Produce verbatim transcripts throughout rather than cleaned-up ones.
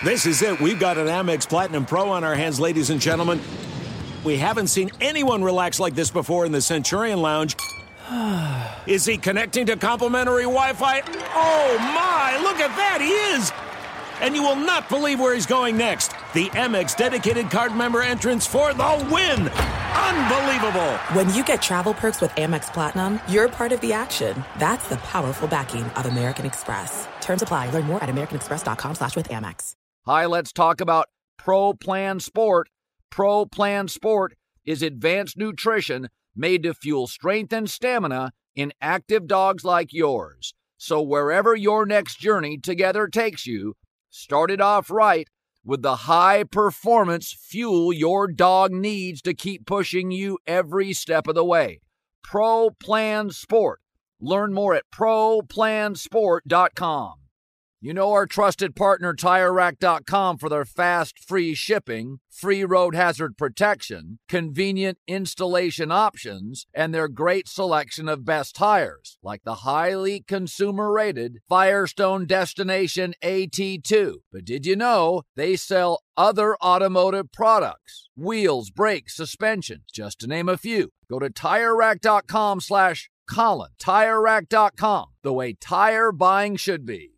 This is it. We've got an Amex Platinum Pro on our hands, ladies and gentlemen. We haven't seen anyone relax like this before in the Centurion Lounge. Is he connecting to complimentary Wi-Fi? Oh, my. Look at that. He is. And you will not believe where he's going next. The Amex dedicated card member entrance for the win. Unbelievable. When you get travel perks with Amex Platinum, you're part of the action. That's the powerful backing of American Express. Terms apply. Learn more at americanexpress.com slash with Amex. Hi, let's talk about Pro Plan Sport. Pro Plan Sport is advanced nutrition made to fuel strength and stamina in active dogs like yours. So wherever your next journey together takes you, start it off right with the high-performance fuel your dog needs to keep pushing you every step of the way. Pro Plan Sport. Learn more at pro plan sport dot com. You know our trusted partner, Tire Rack dot com, for their fast, free shipping, free road hazard protection, convenient installation options, and their great selection of best tires, like the highly consumer-rated Firestone Destination A T two. But did you know they sell other automotive products? Wheels, brakes, suspension, just to name a few. Go to Tire Rack dot com slash Colin. Tire Rack dot com, the way tire buying should be.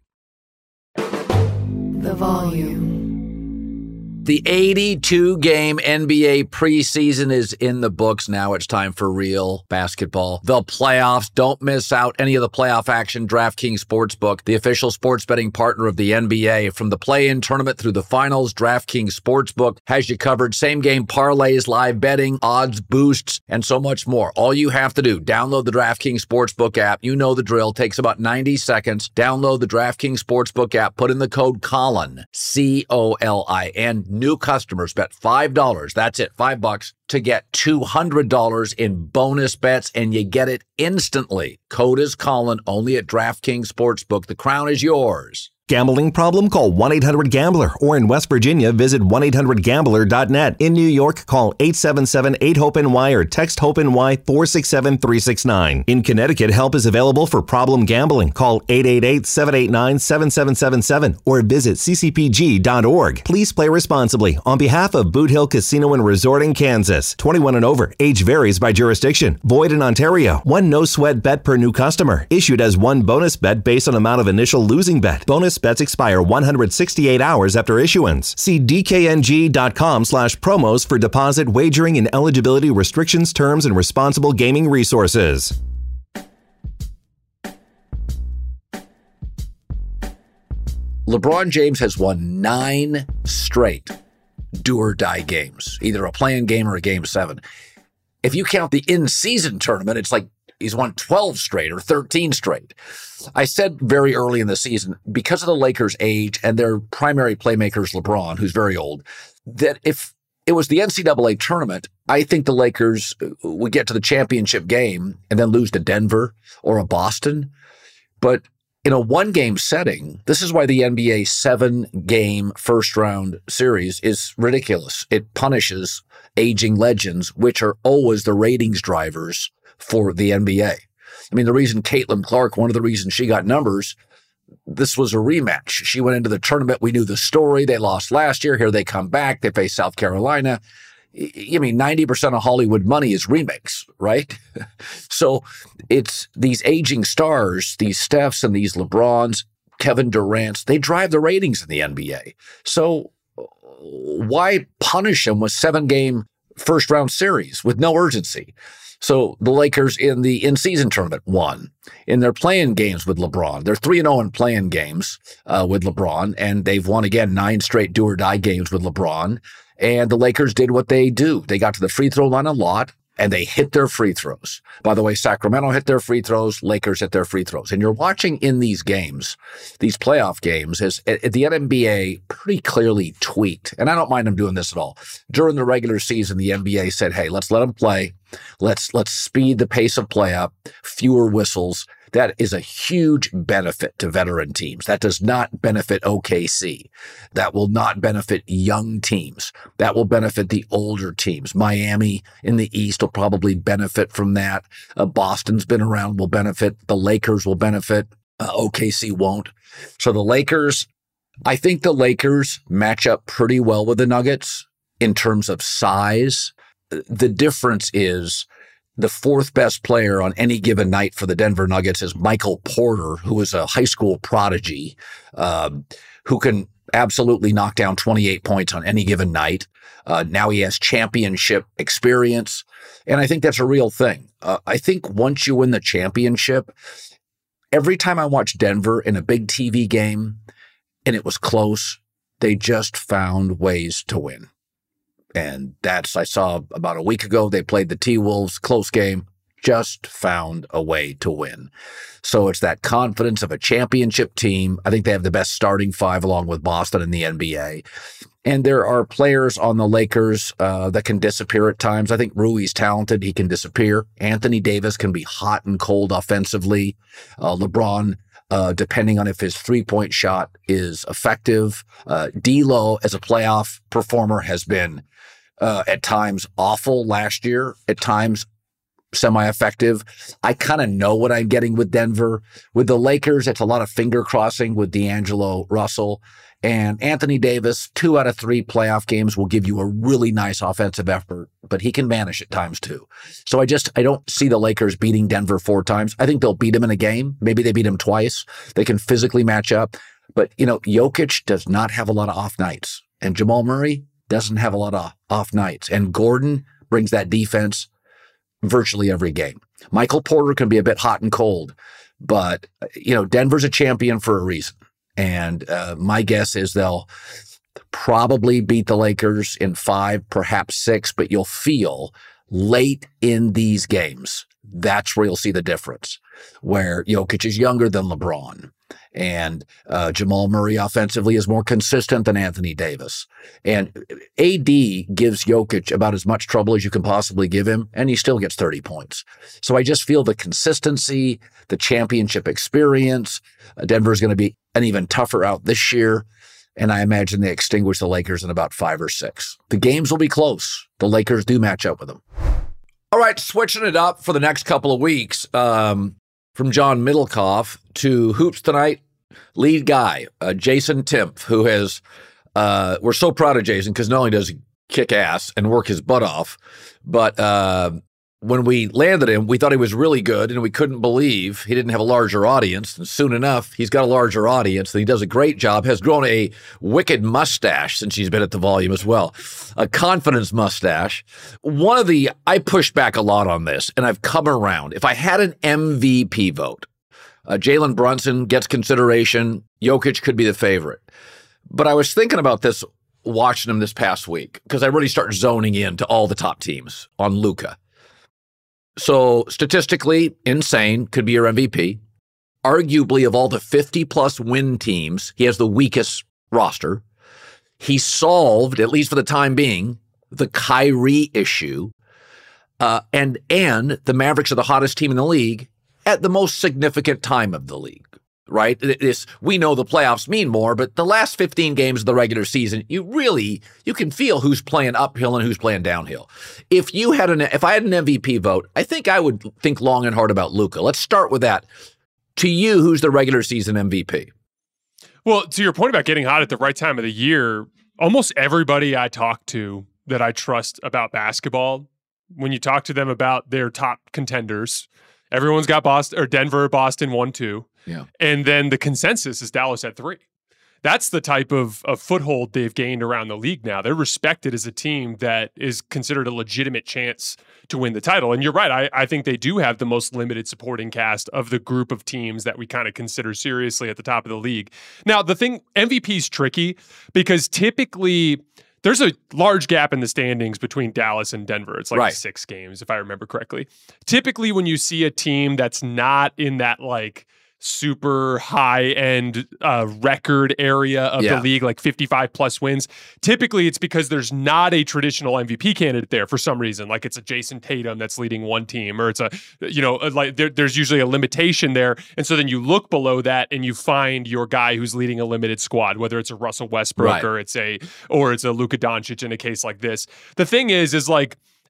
The volume. The eighty-two game N B A preseason is in the books now. It's time for real basketball. The playoffs. Don't miss out any of the playoff action. DraftKings Sportsbook, the official sports betting partner of the N B A. From the play-in tournament through the finals, DraftKings Sportsbook has you covered. Same-game parlays, live betting, odds boosts, and so much more. All you have to do, download the DraftKings Sportsbook app. You know the drill. Takes about ninety seconds. Download the DraftKings Sportsbook app. Put in the code Colin, C O L I N. New customers bet five dollars, that's it, five bucks, to get two hundred dollars in bonus bets, and you get it instantly. Code is Colin, only at DraftKings Sportsbook. The crown is yours. Gambling problem? Call one eight hundred gambler. Or in West Virginia, visit one eight hundred gambler dot net. In New York, call eight seven seven eight hope N Y or text HOPE-NY four six seven three six nine. In Connecticut, help is available for problem gambling. Call eight eight eight seven eight nine seven seven seven seven or visit c c p g dot org. Please play responsibly. On behalf of Boot Hill Casino and Resort in Kansas, twenty-one and over. Age varies by jurisdiction. Void in Ontario. One no-sweat bet per new customer. Issued as one bonus bet based on amount of initial losing bet. Bonus bets expire one hundred sixty-eight hours after issuance. See d k n g dot com slash promos for deposit, wagering, and eligibility restrictions, terms, and responsible gaming resources. LeBron James has won nine straight do-or-die games, either a play-in game or a game seven. If you count the in-season tournament, it's like he's won twelve straight or thirteen straight. I said very early in the season, because of the Lakers' age and their primary playmakers, LeBron, who's very old, that if it was the N C double A tournament, I think the Lakers would get to the championship game and then lose to Denver or a Boston. But in a one-game setting, this is why the N B A seven-game first-round series is ridiculous. It punishes aging legends, which are always the ratings drivers for the N B A. I mean, the reason Caitlin Clark, one of the reasons she got numbers, this was a rematch. She went into the tournament. We knew the story. They lost last year. Here they come back. They face South Carolina. I mean, ninety percent of Hollywood money is remakes, right? So it's these aging stars, these Stephs and these LeBrons, Kevin Durant's, they drive the ratings in the N B A. So why punish them with seven-game first-round series with no urgency? So the Lakers in the in-season tournament won. In their play-in games with LeBron, they're three and oh in play-in games uh, with LeBron, and they've won, again, nine straight do-or-die games with LeBron. And the Lakers did what they do. They got to the free throw line a lot, and they hit their free throws. By the way, Sacramento hit their free throws, Lakers hit their free throws. And you're watching in these games, these playoff games, as the N B A pretty clearly tweaked, and I don't mind them doing this at all. During the regular season, the N B A said, hey, let's let them play. Let's let's speed the pace of play up, fewer whistles. That is a huge benefit to veteran teams. That does not benefit O K C. That will not benefit young teams. That will benefit the older teams. Miami in the East will probably benefit from that. Uh, Boston's been around, will benefit. The Lakers will benefit. Uh, O K C won't. So the Lakers, I think the Lakers match up pretty well with the Nuggets in terms of size. The difference is the fourth best player on any given night for the Denver Nuggets is Michael Porter, who is a high school prodigy, uh, who can absolutely knock down twenty-eight points on any given night. Uh, now he has championship experience, and I think that's a real thing. Uh, I think once you win the championship, every time I watch Denver in a big T V game and it was close, they just found ways to win. And that's, I saw about a week ago, they played the T-Wolves, close game, just found a way to win. So it's that confidence of a championship team. I think they have the best starting five along with Boston in the N B A. And there are players on the Lakers uh, that can disappear at times. I think Rui's talented. He can disappear. Anthony Davis can be hot and cold offensively. Uh, LeBron, uh, depending on if his three-point shot is effective. Uh, D'Lo, as a playoff performer, has been uh, at times awful last year, at times semi-effective. I kind of know what I'm getting with Denver. With the Lakers, it's a lot of finger crossing with D'Angelo Russell. And Anthony Davis, two out of three playoff games will give you a really nice offensive effort, but he can vanish at times too. So I just, I don't see the Lakers beating Denver four times. I think they'll beat him in a game. Maybe they beat him twice. They can physically match up. But, you know, Jokic does not have a lot of off nights. And Jamal Murray doesn't have a lot of off nights. And Gordon brings that defense virtually every game. Michael Porter can be a bit hot and cold, but, you know, Denver's a champion for a reason. And uh, my guess is they'll probably beat the Lakers in five, perhaps six, but you'll feel late in these games, that's where you'll see the difference, where Jokic is younger than LeBron. And uh, Jamal Murray offensively is more consistent than Anthony Davis. And A D gives Jokic about as much trouble as you can possibly give him, and he still gets thirty points. So I just feel the consistency, the championship experience. Uh, Denver is going to be an even tougher out this year, and I imagine they extinguish the Lakers in about five or six. The games will be close. The Lakers do match up with them. All right, switching it up for the next couple of weeks. Um, From John Middlecoff to Hoops Tonight lead guy, uh, Jason Timpf, who has, uh, we're so proud of Jason because not only does he kick ass and work his butt off, but uh, when we landed him, we thought he was really good and we couldn't believe he didn't have a larger audience. And soon enough, he's got a larger audience and he does a great job, has grown a wicked mustache since he's been at the Volume as well, a confidence mustache. One of the, I pushed back a lot on this and I've come around. If I had an M V P vote, uh, Jalen Brunson gets consideration. Jokic could be the favorite. But I was thinking about this watching him this past week because I really start zoning in to all the top teams on Luka. So statistically, insane, could be your M V P. Arguably, of all the fifty-plus win teams, he has the weakest roster. He solved, at least for the time being, the Kyrie issue. Uh, and, and the Mavericks are the hottest team in the league at the most significant time of the league, right? This, we know the playoffs mean more, but the last fifteen games of the regular season, you really, you can feel who's playing uphill and who's playing downhill. If you had an, if I had an M V P vote, I think I would think long and hard about Luka. Let's start with that. To you, who's the regular season M V P? Well, to your point about getting hot at the right time of the year, almost everybody I talk to that I trust about basketball, when you talk to them about their top contenders, everyone's got Boston or Denver, Boston one, two. Yeah. And then the consensus is Dallas at three. That's the type of, of foothold they've gained around the league now. They're respected as a team that is considered a legitimate chance to win the title. And you're right. I, I think they do have the most limited supporting cast of the group of teams that we kind of consider seriously at the top of the league. Now, the thing, M V P is tricky because typically there's a large gap in the standings between Dallas and Denver. It's like right. six games, if I remember correctly. Typically, when you see a team that's not in that like super high-end uh, record area of yeah. the league, like fifty-five plus wins, typically it's because there's not a traditional M V P candidate there for some reason. Like it's a Jason Tatum that's leading one team, or it's a, you know, like there, there's usually a limitation there. And so then you look below that and you find your guy who's leading a limited squad, whether it's a Russell Westbrook right. or it's a, or it's a Luka Doncic in a case like this. The thing is, is like,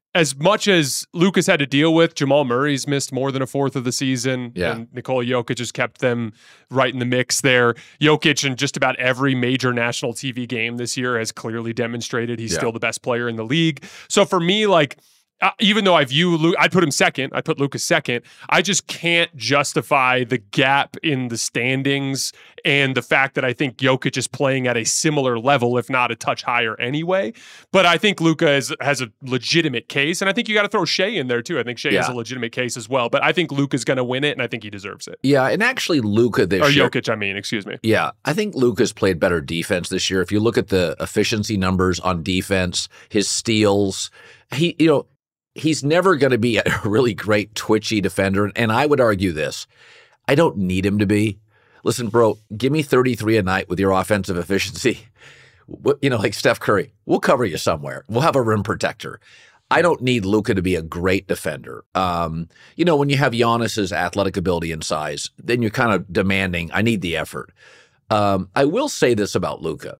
as much as Luka's had to deal with, Jamal Murray's missed more than a fourth of the season. Yeah. And Nikola Jokic has kept them right in the mix there. Jokic in just about every major national T V game this year has clearly demonstrated he's yeah. still the best player in the league. So for me, like, Uh, even though I view Luke, I'd put him second. I'd put Luka second. I just can't justify the gap in the standings and the fact that I think Jokic is playing at a similar level, if not a touch higher anyway. But I think Luka is, has a legitimate case, and I think you got to throw Shea in there too. I think Shea yeah. has a legitimate case as well. But I think Luka's going to win it, and I think he deserves it. Yeah, and actually Luka this or year. Or Jokic, I mean, excuse me. Yeah, I think Luka's played better defense this year. If you look at the efficiency numbers on defense, his steals, he, you know, he's never going to be a really great twitchy defender. And I would argue this. I don't need him to be. Listen, bro, give me thirty-three a night with your offensive efficiency. You know, like Steph Curry, we'll cover you somewhere. We'll have a rim protector. I don't need Luka to be a great defender. Um, you know, when you have Giannis's athletic ability and size, then you're kind of demanding, I need the effort. Um, I will say this about Luka,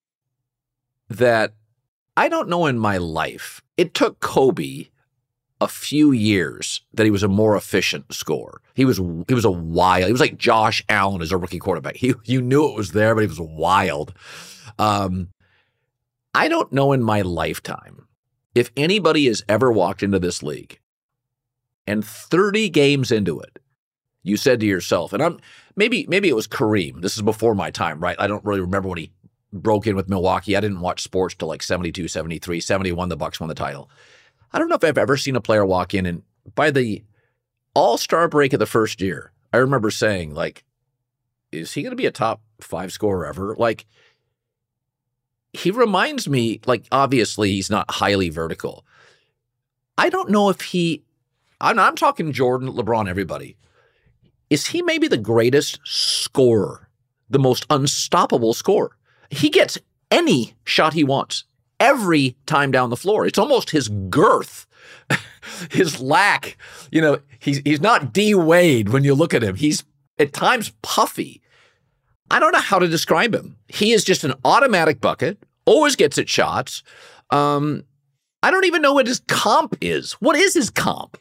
that I don't know in my life, it took Kobe a few years that he was a more efficient scorer. He was he was a wild. He was like Josh Allen as a rookie quarterback. He you knew it was there, but he was wild. Um, I don't know in my lifetime if anybody has ever walked into this league and thirty games into it, you said to yourself, and I'm maybe maybe it was Kareem. This is before my time, right? I don't really remember when he broke in with Milwaukee. I didn't watch sports till like seventy-two, seventy-three, seventy-one. The Bucks won the title. I don't know if I've ever seen a player walk in and by the all-star break of the first year, I remember saying, like, is he going to be a top five scorer ever? Like, he reminds me, like, obviously he's not highly vertical. I don't know if he, I'm, I'm talking Jordan, LeBron, everybody. Is he maybe the greatest scorer, the most unstoppable scorer? He gets any shot he wants. Every time down the floor. It's almost his girth, his lack. You know, he's he's not D Wade when you look at him. He's at times puffy. I don't know how to describe him. He is just an automatic bucket, always gets at shots. Um, I don't even know what his comp is. What is his comp?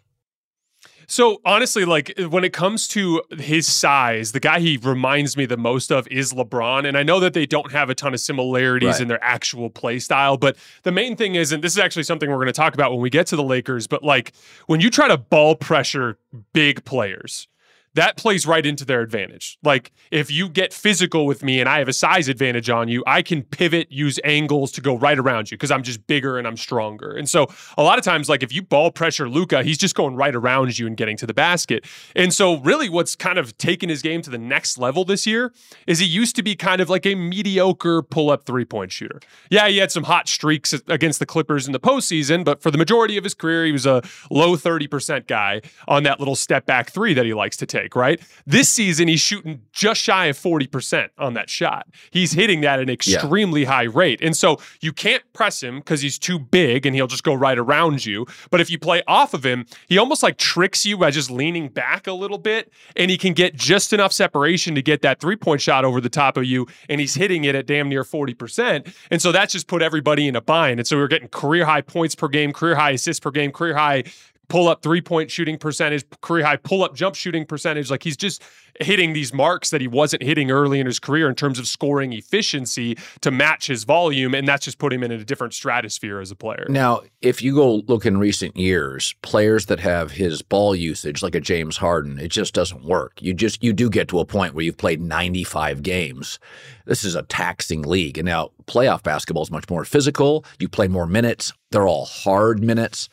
So honestly, like when it comes to his size, the guy he reminds me the most of is LeBron. And I know that they don't have a ton of similarities right. in their actual play style, but the main thing is, and this is actually something we're going to talk about when we get to the Lakers, but like when you try to ball pressure big players, that plays right into their advantage. Like, if you get physical with me and I have a size advantage on you, I can pivot, use angles to go right around you because I'm just bigger and I'm stronger. And so a lot of times, like if you ball pressure Luka, he's just going right around you and getting to the basket. And so really what's kind of taken his game to the next level this year is he used to be kind of like a mediocre pull-up three-point shooter. Yeah, he had some hot streaks against the Clippers in the postseason, but for the majority of his career, he was a low thirty percent guy on that little step-back three that he likes to take. Right? This season, he's shooting just shy of forty percent on that shot. He's hitting that at an extremely yeah. high rate. And so you can't press him because he's too big and he'll just go right around you. But if you play off of him, he almost like tricks you by just leaning back a little bit and he can get just enough separation to get that three-point shot over the top of you, and he's hitting it at damn near forty percent. And so that's just put everybody in a bind. And so we're getting career high points per game, career high assists per game, career high pull-up three-point shooting percentage, career-high pull-up jump shooting percentage. Like, he's just hitting these marks that he wasn't hitting early in his career in terms of scoring efficiency to match his volume, and that's just put him in a different stratosphere as a player. Now, if you go look in recent years, players that have his ball usage, like a James Harden, it just doesn't work. You just you do get to a point where you've played ninety-five games. This is a taxing league. And now playoff basketball is much more physical. You play more minutes. They're all hard minutes.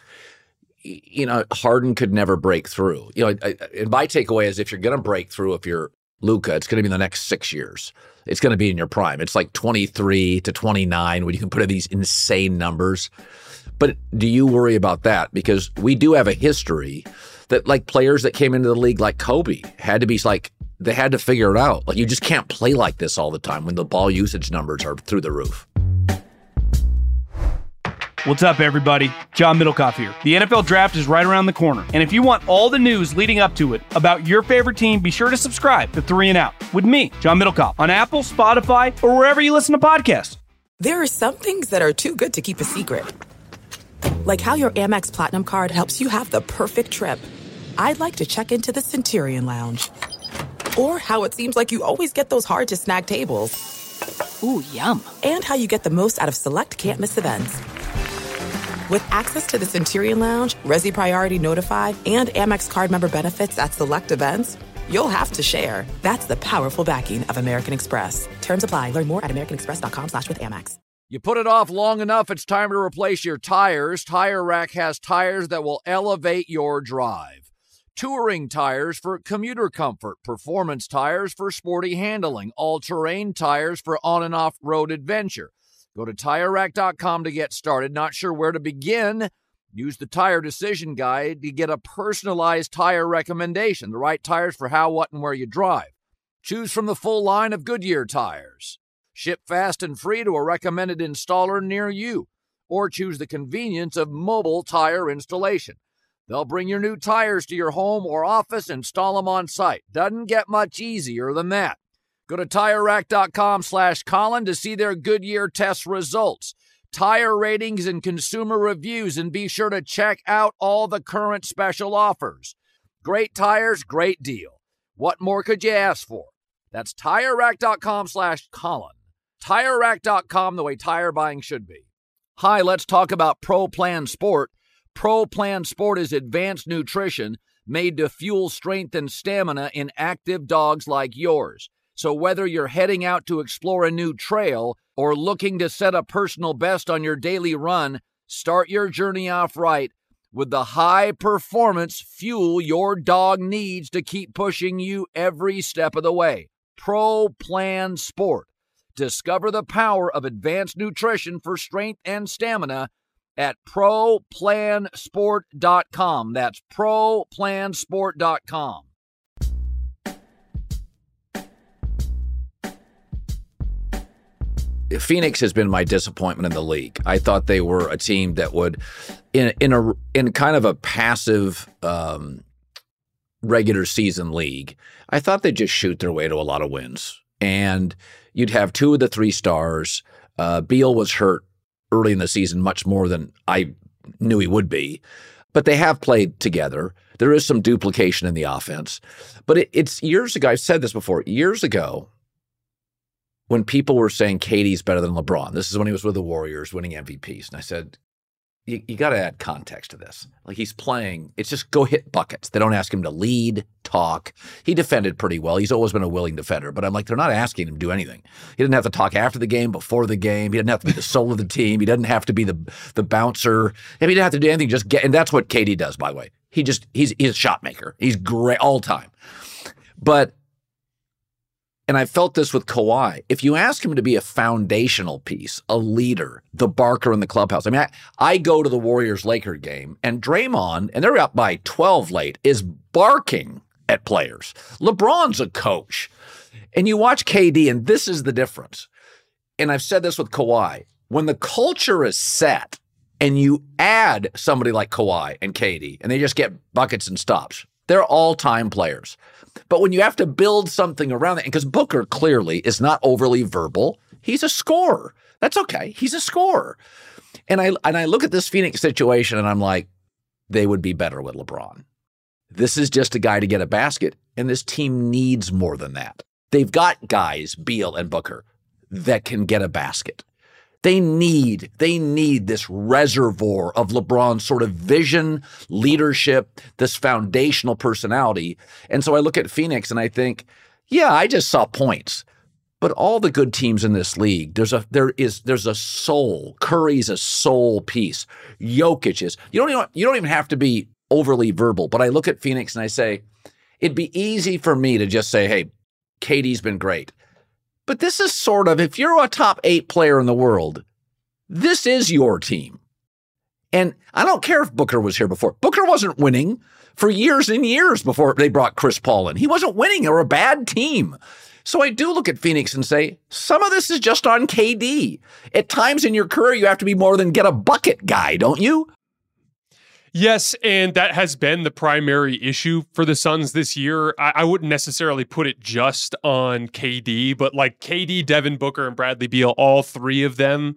You know, Harden could never break through. You know, I, I, and my takeaway is if you're going to break through, if you're Luka, it's going to be in the next six years. It's going to be in your prime. It's like twenty-three to twenty-nine when you can put in these insane numbers. But do you worry about that? Because we do have a history that like players that came into the league like Kobe had to be like, they had to figure it out. Like, you just can't play like this all the time when the ball usage numbers are through the roof. What's up, everybody? John Middlecoff here. The N F L Draft is right around the corner, and if you want all the news leading up to it about your favorite team, be sure to subscribe to Three and Out with me, John Middlecoff, on Apple, Spotify, or wherever you listen to podcasts. There are some things that are too good to keep a secret. Like how your Amex Platinum card helps you have the perfect trip. I'd like to check into the Centurion Lounge. Or how it seems like you always get those hard-to-snag tables. Ooh, yum. And how you get the most out of select can't-miss events. With access to the Centurion Lounge, Resi Priority Notified, and Amex card member benefits at select events, you'll have to share. That's the powerful backing of American Express. Terms apply. Learn more at americanexpress.com slash with Amex. You put it off long enough, it's time to replace your tires. Tire Rack has tires that will elevate your drive. Touring tires for commuter comfort, performance tires for sporty handling, all-terrain tires for on- and off-road adventure. Go to Tire Rack dot com to get started. Not sure where to begin? Use the Tire Decision Guide to get a personalized tire recommendation, the right tires for how, what, and where you drive. Choose from the full line of Goodyear tires. Ship fast and free to a recommended installer near you. Or choose the convenience of mobile tire installation. They'll bring your new tires to your home or office and install them on site. Doesn't get much easier than that. Go to Tire Rack dot com slash Colin to see their Goodyear test results, tire ratings, and consumer reviews, and be sure to check out all the current special offers. Great tires, great deal. What more could you ask for? That's Tire Rack dot com slash Colin. Tire Rack dot com, the way tire buying should be. Hi, let's talk about Pro Plan Sport. Pro Plan Sport is advanced nutrition made to fuel strength and stamina in active dogs like yours. So whether you're heading out to explore a new trail or looking to set a personal best on your daily run, start your journey off right with the high-performance fuel your dog needs to keep pushing you every step of the way. Pro Plan Sport. Discover the power of advanced nutrition for strength and stamina at pro plan sport dot com. That's pro plan sport dot com. Phoenix has been my disappointment in the league. I thought they were a team that would, in in a in kind of a passive um, regular season league, I thought they'd just shoot their way to a lot of wins. And you'd have two of the three stars. Uh, Beal was hurt early in the season, much more than I knew he would be. But they have played together. There is some duplication in the offense. But it, it's years ago, I've said this before, years ago, when people were saying K D's better than LeBron, this is when he was with the Warriors winning M V Ps. And I said, you, you got to add context to this. Like, he's playing, it's just go hit buckets. They don't ask him to lead, talk. He defended pretty well. He's always been a willing defender. But I'm like, they're not asking him to do anything. He didn't have to talk after the game, before the game. He didn't have to be the soul of the team. He doesn't have to be the the bouncer. He didn't have to do anything. Just get, and that's what K D does, by the way. He just, he's, he's a shot maker. He's great all time. But, and I felt this with Kawhi. If you ask him to be a foundational piece, a leader, the barker in the clubhouse. I mean, I, I go to the Warriors-Laker game, and Draymond, and they're up by twelve late, is barking at players. LeBron's a coach. And you watch K D, and this is the difference. And I've said this with Kawhi. When the culture is set, and you add somebody like Kawhi and K D, and they just get buckets and stops, they're all-time players. But when you have to build something around it, because Booker clearly is not overly verbal, he's a scorer. That's okay. He's a scorer. And I and I look at this Phoenix situation and I'm like, they would be better with LeBron. This is just a guy to get a basket, and this team needs more than that. They've got guys, Beal and Booker, that can get a basket. They need, they need this reservoir of LeBron's sort of vision, leadership, this foundational personality. And so I look at Phoenix and I think, yeah, I just saw points. But all the good teams in this league, there's a there is there's a soul. Curry's a soul piece. Jokic is. You don't even you don't even have to be overly verbal. But I look at Phoenix and I say, it'd be easy for me to just say, hey, K D's been great. But this is sort of, if you're a top eight player in the world, this is your team. And I don't care if Booker was here before. Booker wasn't winning for years and years before they brought Chris Paul in. He wasn't winning. They were a bad team. So I do look at Phoenix and say, some of this is just on K D. At times in your career, you have to be more than get a bucket guy, don't you? Yes, and that has been the primary issue for the Suns this year. I, I wouldn't necessarily put it just on K D, but like K D, Devin Booker, and Bradley Beal, all three of them,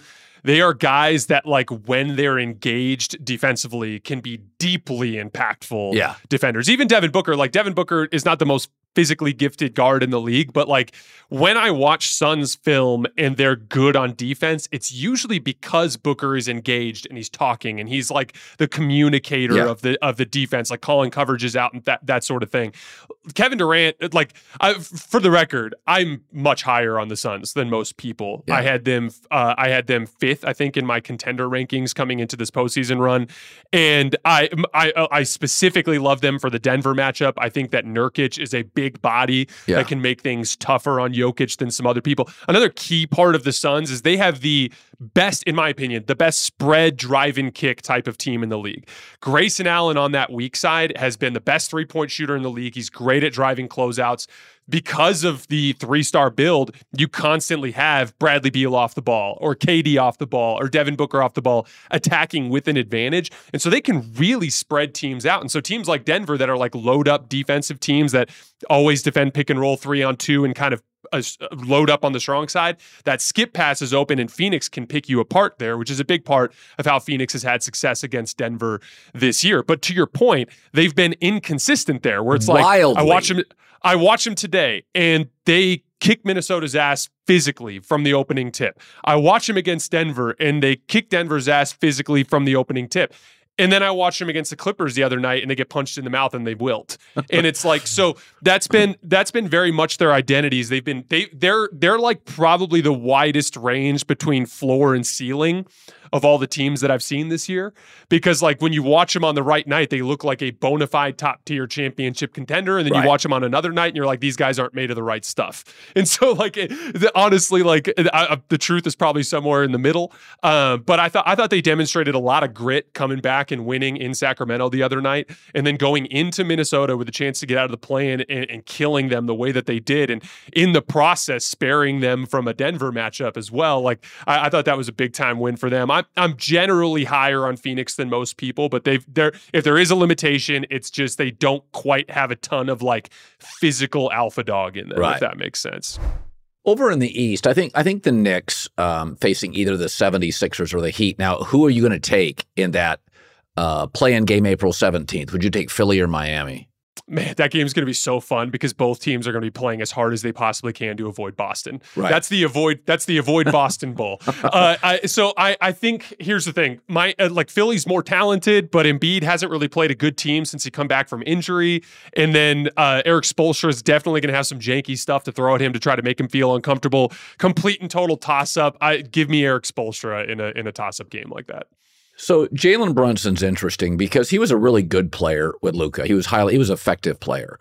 They are guys that, like, when they're engaged defensively, can be deeply impactful yeah. defenders. Even Devin Booker, like Devin Booker is not the most physically gifted guard in the league, but like when I watch Suns film and they're good on defense, it's usually because Booker is engaged and he's talking and he's like the communicator yeah. of the of the defense, like calling coverages out and that that sort of thing. Kevin Durant, like I, for the record, I'm much higher on the Suns than most people. Yeah. I had them, uh, I had them fifth, I think, in my contender rankings coming into this postseason run, and I I, I specifically love them for the Denver matchup. I think that Nurkic is a big Big body yeah. that can make things tougher on Jokic than some other people. Another key part of the Suns is they have the best, in my opinion, the best spread drive and kick type of team in the league. Grayson Allen on that weak side has been the best three-point shooter in the league. He's great at driving closeouts. Because of the three-star build, you constantly have Bradley Beal off the ball or K D off the ball or Devin Booker off the ball attacking with an advantage. And so they can really spread teams out. And so teams like Denver that are like load-up defensive teams that always defend pick and roll three on two and kind of uh, load up on the strong side, that skip pass is open and Phoenix can pick you apart there, which is a big part of how Phoenix has had success against Denver this year. But to your point, they've been inconsistent there where it's like, Wildly. I watch them... I watch them today, and they kick Minnesota's ass physically from the opening tip. I watch them against Denver, and they kick Denver's ass physically from the opening tip. And then I watched them against the Clippers the other night, and they get punched in the mouth and they wilt. And it's like, so that's been that's been very much their identities. They've been they they're they're like probably the widest range between floor and ceiling of all the teams that I've seen this year. Because like when you watch them on the right night, they look like a bona fide top tier championship contender, and then right. you watch them on another night, and you're like, these guys aren't made of the right stuff. And so like it, the, honestly, like I, the truth is probably somewhere in the middle. Uh, but I thought I thought they demonstrated a lot of grit coming back and winning in Sacramento the other night, and then going into Minnesota with a chance to get out of the play-in and, and killing them the way that they did, and in the process sparing them from a Denver matchup as well. Like I, I thought that was a big time win for them. I'm I'm generally higher on Phoenix than most people, but they've there if there is a limitation, it's just they don't quite have a ton of like physical alpha dog in them, right. if that makes sense. Over in the East, I think I think the Knicks um, facing either the seventy-sixers or the Heat. Now, who are you going to take in that uh, play-in game April seventeenth? Would you take Philly or Miami? Man, that game's going to be so fun because both teams are going to be playing as hard as they possibly can to avoid Boston. Right. That's the avoid. That's the avoid Boston Bowl. Uh, I, so I, I think here's the thing. My uh, like Philly's more talented, but Embiid hasn't really played a good team since he come back from injury. And then uh, Eric Spoelstra is definitely going to have some janky stuff to throw at him to try to make him feel uncomfortable. Complete and total toss up. I give me Eric Spoelstra in a in a toss up game like that. So Jalen Brunson's interesting because he was a really good player with Luka. He was highly, he was an effective player.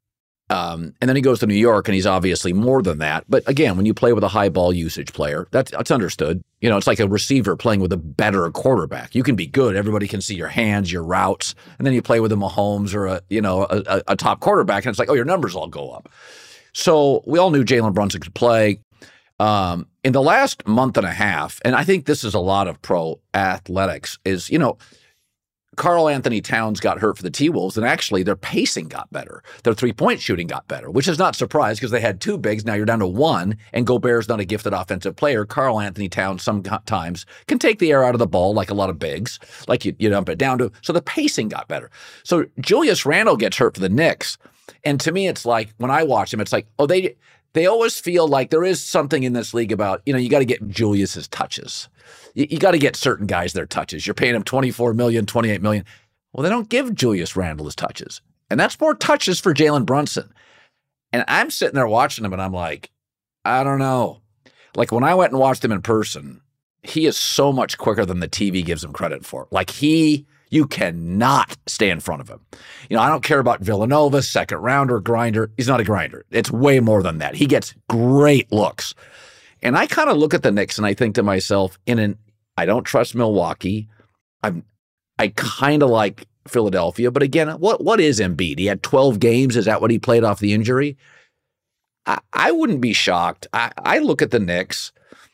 Um, and then he goes to New York, and he's obviously more than that. But again, when you play with a high ball usage player, that's, that's understood. You know, it's like a receiver playing with a better quarterback. You can be good. Everybody can see your hands, your routes. And then you play with a Mahomes or a, you know, a, a top quarterback, and it's like, oh, your numbers all go up. So we all knew Jalen Brunson could play. Um, in the last month and a half, and I think this is a lot of pro athletics, is, you know, Karl Anthony Towns got hurt for the T-Wolves, and actually their pacing got better. Their three-point shooting got better, which is not surprised because they had two bigs. Now you're down to one, and Gobert's not a gifted offensive player. Karl Anthony Towns sometimes can take the air out of the ball like a lot of bigs, like you, you dump it down to. So the pacing got better. So Julius Randle gets hurt for the Knicks, and to me it's like, when I watch him, it's like, oh, they... They always feel like there is something in this league about, you know, you got to get Julius's touches. You, you got to get certain guys their touches. You're paying them twenty-four million dollars, twenty-eight million dollars. Well, they don't give Julius Randle his touches. And that's more touches for Jalen Brunson. And I'm sitting there watching him, and I'm like, I don't know. Like, when I went and watched him in person, he is so much quicker than the T V gives him credit for. Like, he... You cannot stay in front of him. You know, I don't care about Villanova, second rounder, grinder. He's not a grinder. It's way more than that. He gets great looks. And I kind of look at the Knicks and I think to myself, in an, I don't trust Milwaukee. I'm, I kind of like Philadelphia. But again, what what is Embiid? He had twelve games. Is that what he played off the injury? I, I wouldn't be shocked. I, I look at the Knicks.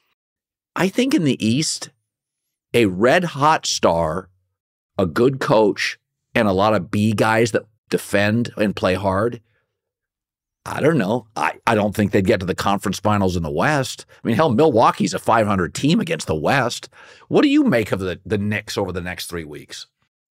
I think in the East, a red-hot star, a good coach, and a lot of B guys that defend and play hard, I don't know. I, I don't think they'd get to the conference finals in the West. I mean, hell, Milwaukee's a five hundred team against the West. What do you make of the, the Knicks over the next three weeks?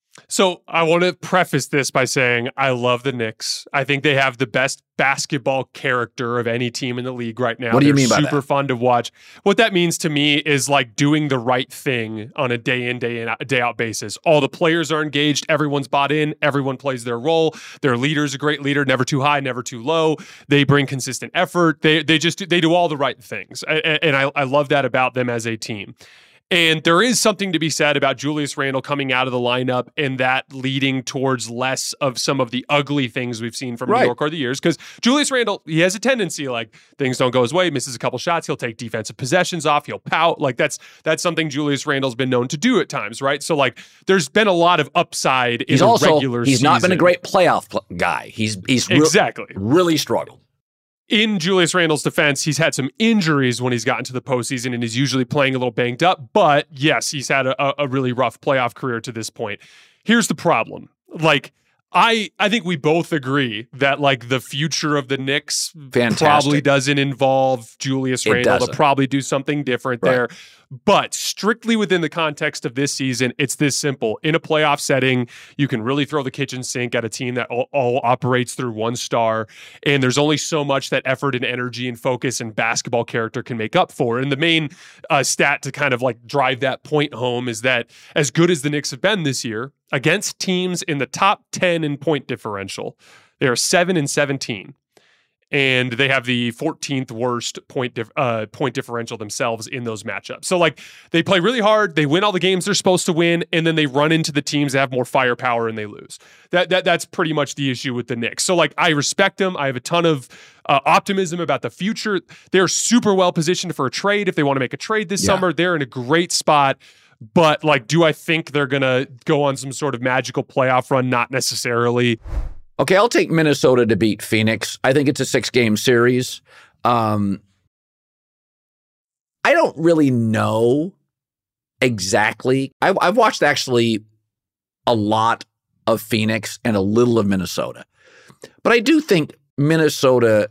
So I want to preface this by saying I love the Knicks. I think they have the best basketball character of any team in the league right now. What do you They're mean by that? Super fun to watch. What that means to me is like doing the right thing on a day in, day in, day out basis. All the players are engaged. Everyone's bought in. Everyone plays their role. Their leader's a great leader, never too high, never too low. They bring consistent effort. They they just they do all the right things, and I, I love that about them as a team. And there is something to be said about Julius Randle coming out of the lineup and that leading towards less of some of the ugly things we've seen from right. New York over the years. Because Julius Randle, he has a tendency, like, things don't go his way, misses a couple shots, he'll take defensive possessions off, he'll pout. Like, that's that's something Julius Randle's been known to do at times, right? So, like, there's been a lot of upside he's in also, the regular he's season. He's not been a great playoff pl- guy. He's, he's re- exactly. really struggled. In Julius Randle's defense, he's had some injuries when he's gotten to the postseason and is usually playing a little banged up. But yes, he's had a, a really rough playoff career to this point. Here's the problem. Like, I I think we both agree that, like, the future of the Knicks Fantastic. probably doesn't involve Julius It Randle. doesn't. They'll probably do something different Right. there. But strictly within the context of this season, it's this simple. In a playoff setting, you can really throw the kitchen sink at a team that all, all operates through one star. And there's only so much that effort and energy and focus and basketball character can make up for. And the main uh, stat to kind of like drive that point home is that as good as the Knicks have been this year, against teams in the top ten in point differential, they are seven and seventeen. And they have the fourteenth worst point dif- uh, point differential themselves in those matchups. So, like, they play really hard, they win all the games they're supposed to win, and then they run into the teams that have more firepower and they lose. That that that's pretty much the issue with the Knicks. So, like, I respect them. I have a ton of uh, optimism about the future. They're super well positioned for a trade if they want to make a trade this Yeah. summer. They're in a great spot. But, like, do I think they're going to go on some sort of magical playoff run? Not necessarily. Okay, I'll take Minnesota to beat Phoenix. I think it's a six-game series. Um, I don't really know exactly. I, I've watched actually a lot of Phoenix and a little of Minnesota. But I do think Minnesota,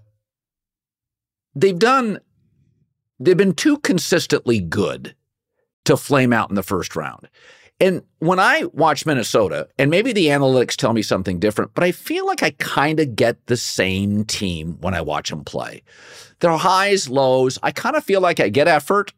they've done, they've been too consistently good to flame out in the first round. And when I watch Minnesota, and maybe the analytics tell me something different, but I feel like I kind of get the same team when I watch them play. Their highs, lows, I kind of feel like I get effort,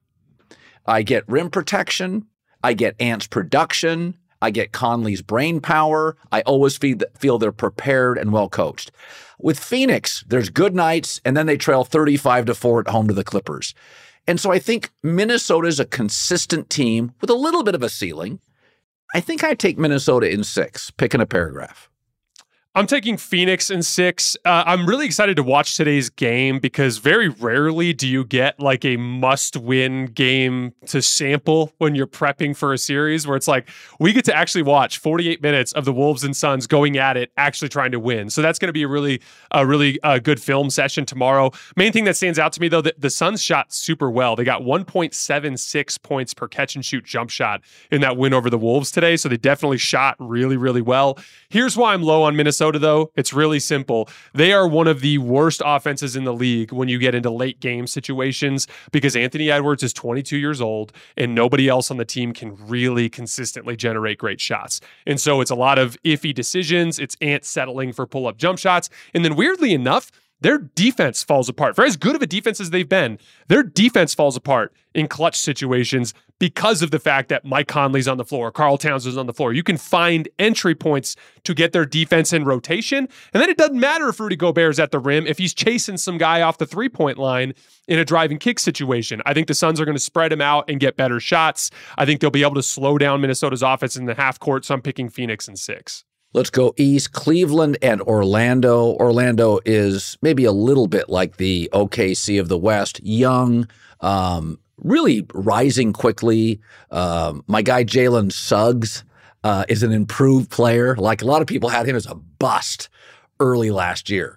I get rim protection, I get Ant's production, I get Conley's brain power. I always feel they're prepared and well coached. With Phoenix, there's good nights, and then they trail thirty-five to four at home to the Clippers. And so I think Minnesota is a consistent team with a little bit of a ceiling. I think I'd take Minnesota in six, picking a paragraph. I'm taking Phoenix in six. Uh, I'm really excited to watch today's game because very rarely do you get like a must-win game to sample when you're prepping for a series where it's like, we get to actually watch forty-eight minutes of the Wolves and Suns going at it, actually trying to win. So that's going to be a really, a really uh, good film session tomorrow. Main thing that stands out to me, though, that the Suns shot super well. They got one point seven six points per catch-and-shoot jump shot in that win over the Wolves today. So they definitely shot really, really well. Here's why I'm low on Minnesota. Though it's really simple. They are one of the worst offenses in the league when you get into late game situations because Anthony Edwards is twenty-two years old and nobody else on the team can really consistently generate great shots. And so it's a lot of iffy decisions. It's Ant settling for pull-up jump shots. And then weirdly enough, their defense falls apart. For as good of a defense as they've been, their defense falls apart in clutch situations because of the fact that Mike Conley's on the floor, Karl Towns is on the floor. You can find entry points to get their defense in rotation, and then it doesn't matter if Rudy Gobert's at the rim if he's chasing some guy off the three-point line in a driving kick situation. I think the Suns are going to spread him out and get better shots. I think they'll be able to slow down Minnesota's offense in the half court, so I'm picking Phoenix in six. Let's go east. Cleveland and Orlando. Orlando is maybe a little bit like the O K C of the West. Young, um, really rising quickly. Um, my guy Jalen Suggs uh, is an improved player. Like a lot of people had him as a bust early last year.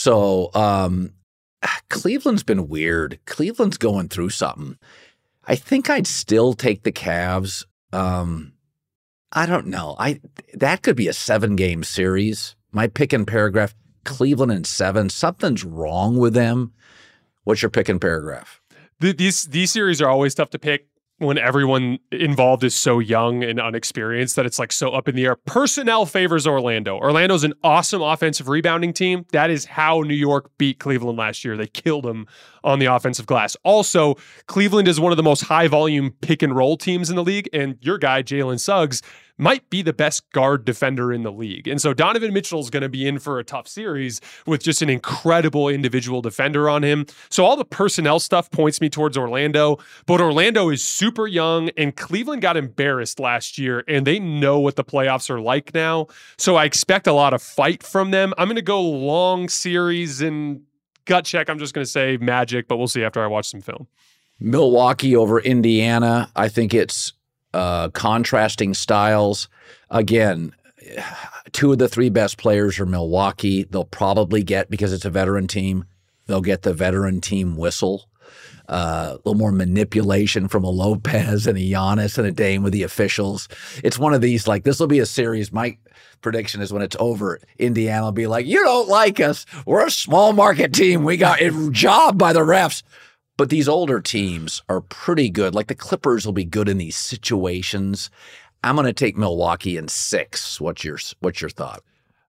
So um, Cleveland's been weird. Cleveland's going through something. I think I'd still take the Cavs. Um, I don't know. I that could be a seven-game series. My pick and paragraph. Cleveland in seven. Something's wrong with them. What's your pick and paragraph? The, these these series are always tough to pick when everyone involved is so young and unexperienced that it's like so up in the air. Personnel favors Orlando. Orlando's an awesome offensive rebounding team. That is how New York beat Cleveland last year. They killed them on the offensive glass. Also, Cleveland is one of the most high volume pick and roll teams in the league, and your guy, Jalen Suggs, might be the best guard defender in the league. And so Donovan Mitchell is going to be in for a tough series with just an incredible individual defender on him. So all the personnel stuff points me towards Orlando, but Orlando is super young, and Cleveland got embarrassed last year, and they know what the playoffs are like now. So I expect a lot of fight from them. I'm going to go long series, and gut check, I'm just going to say Magic, but we'll see after I watch some film. Milwaukee over Indiana. I think it's Uh, contrasting styles. Again, two of the three best players are Milwaukee. They'll probably get, because it's a veteran team, they'll get the veteran team whistle. Uh, a little more manipulation from a Lopez and a Giannis and a Dame with the officials. It's one of these, like, this will be a series. My prediction is when it's over, Indiana will be like, you don't like us. We're a small market team. We got a job by the refs. But these older teams are pretty good. Like the Clippers will be good in these situations. I'm going to take Milwaukee in six. What's your what's your thought?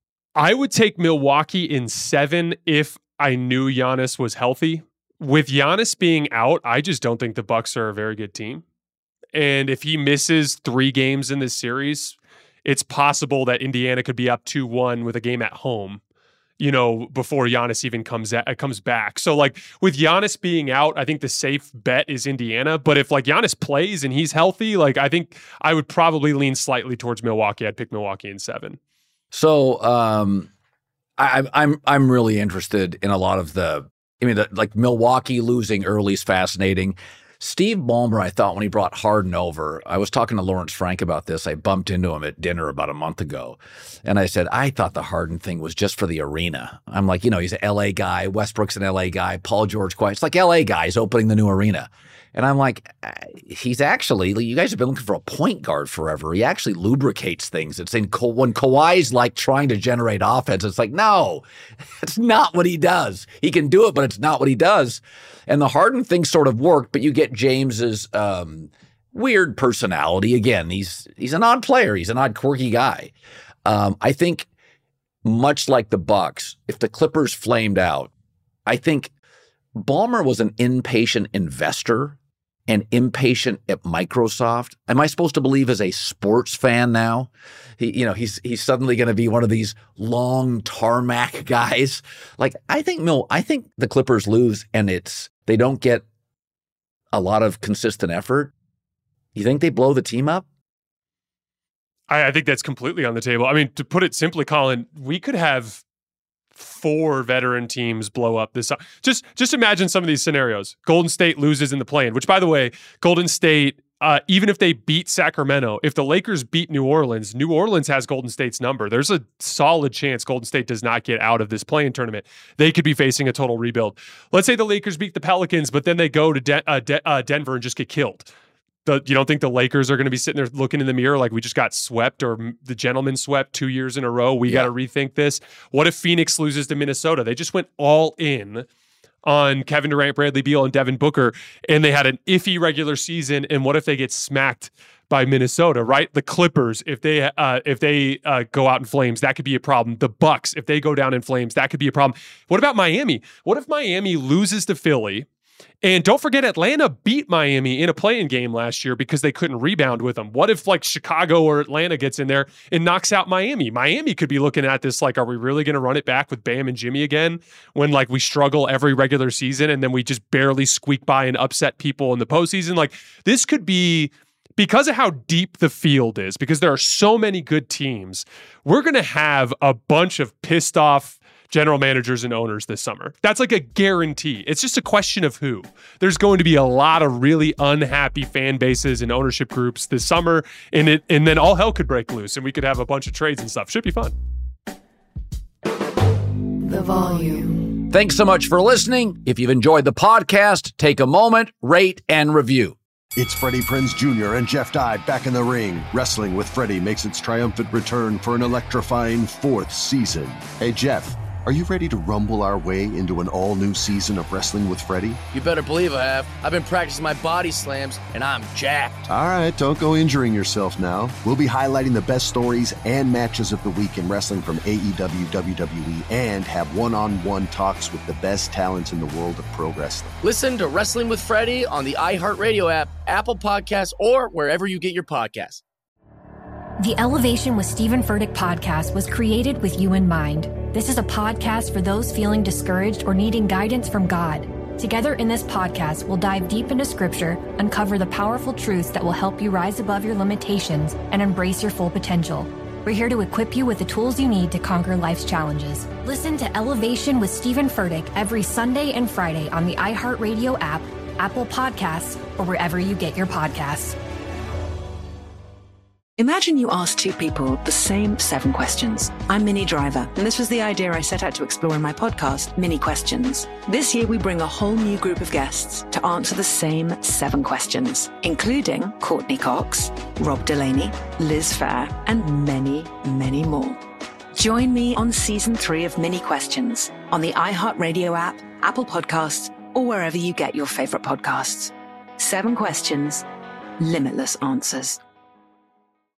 I would take Milwaukee in seven if I knew Giannis was healthy. With Giannis being out, I just don't think the Bucks are a very good team. And if he misses three games in this series, it's possible that Indiana could be up two one with a game at home, you know, before Giannis even comes at, comes back. So, like, with Giannis being out, I think the safe bet is Indiana. But if, like, Giannis plays and he's healthy, like, I think I would probably lean slightly towards Milwaukee. I'd pick Milwaukee in seven. So, um, I, I'm I'm really interested in a lot of the, I mean, the, like, Milwaukee losing early is fascinating. Steve Ballmer, I thought when he brought Harden over, I was talking to Lawrence Frank about this. I bumped into him at dinner about a month ago. And I said, I thought the Harden thing was just for the arena. I'm like, you know, he's an L A guy. Westbrook's an L A guy. Paul George, quiet. It's like L A guys opening the new arena. And I'm like, he's actually, you guys have been looking for a point guard forever. He actually lubricates things. It's in when Kawhi's like trying to generate offense. It's like, no, it's not what he does. He can do it, but it's not what he does. And the Harden thing sort of worked, but you get James's um, weird personality. Again, he's he's an odd player. He's an odd, quirky guy. Um, I think much like the Bucks, if the Clippers flamed out, I think Ballmer was an impatient investor and impatient at Microsoft. Am I supposed to believe as a sports fan now? He, you know, he's he's suddenly going to be one of these long tarmac guys. Like, I think Mil, I think the Clippers lose and it's they don't get a lot of consistent effort. You think they blow the team up? I, I think that's completely on the table. I mean, to put it simply, Colin, we could have four veteran teams blow up this. Just just imagine some of these scenarios. Golden State loses in the play-in, which, by the way, Golden State, uh, even if they beat Sacramento, if the Lakers beat New Orleans, New Orleans has Golden State's number. There's a solid chance Golden State does not get out of this play-in tournament. They could be facing a total rebuild. Let's say the Lakers beat the Pelicans, but then they go to De- uh, De- uh, Denver and just get killed. The, you don't think the Lakers are going to be sitting there looking in the mirror like we just got swept or the gentleman swept two years in a row? We yeah. got to rethink this. What if Phoenix loses to Minnesota? They just went all in on Kevin Durant, Bradley Beal, and Devin Booker, and they had an iffy regular season. And what if they get smacked by Minnesota, right? The Clippers, if they uh, if they uh, go out in flames, that could be a problem. The Bucks, if they go down in flames, that could be a problem. What about Miami? What if Miami loses to Philly? And don't forget, Atlanta beat Miami in a play-in game last year because they couldn't rebound with them. What if, like, Chicago or Atlanta gets in there and knocks out Miami? Miami could be looking at this like, are we really going to run it back with Bam and Jimmy again when, like, we struggle every regular season and then we just barely squeak by and upset people in the postseason? Like, this could be, because of how deep the field is, because there are so many good teams, we're going to have a bunch of pissed off general managers and owners this summer. That's like a guarantee. It's just a question of who. There's going to be a lot of really unhappy fan bases and ownership groups this summer, and it and then all hell could break loose, and we could have a bunch of trades and stuff. Should be fun. The Volume. Thanks so much for listening. If you've enjoyed the podcast, take a moment, rate, and review. It's Freddie Prinze Junior and Jeff Dye back in the ring. Wrestling with Freddie makes its triumphant return for an electrifying fourth season. Hey, Jeff. Are you ready to rumble our way into an all-new season of Wrestling with Freddie? You better believe I have. I've been practicing my body slams, and I'm jacked. All right, don't go injuring yourself now. We'll be highlighting the best stories and matches of the week in wrestling from A E W, W W E, and have one-on-one talks with the best talents in the world of pro wrestling. Listen to Wrestling with Freddie on the iHeartRadio app, Apple Podcasts, or wherever you get your podcasts. The Elevation with Stephen Furtick podcast was created with you in mind. This is a podcast for those feeling discouraged or needing guidance from God. Together in this podcast, we'll dive deep into Scripture, uncover the powerful truths that will help you rise above your limitations and embrace your full potential. We're here to equip you with the tools you need to conquer life's challenges. Listen to Elevation with Stephen Furtick every Sunday and Friday on the iHeartRadio app, Apple Podcasts, or wherever you get your podcasts. Imagine you ask two people the same seven questions. I'm Minnie Driver, and this was the idea I set out to explore in my podcast, Mini Questions. This year, we bring a whole new group of guests to answer the same seven questions, including Courtney Cox, Rob Delaney, Liz Fair, and many, many more. Join me on season three of Mini Questions on the iHeartRadio app, Apple Podcasts, or wherever you get your favorite podcasts. Seven questions, limitless answers.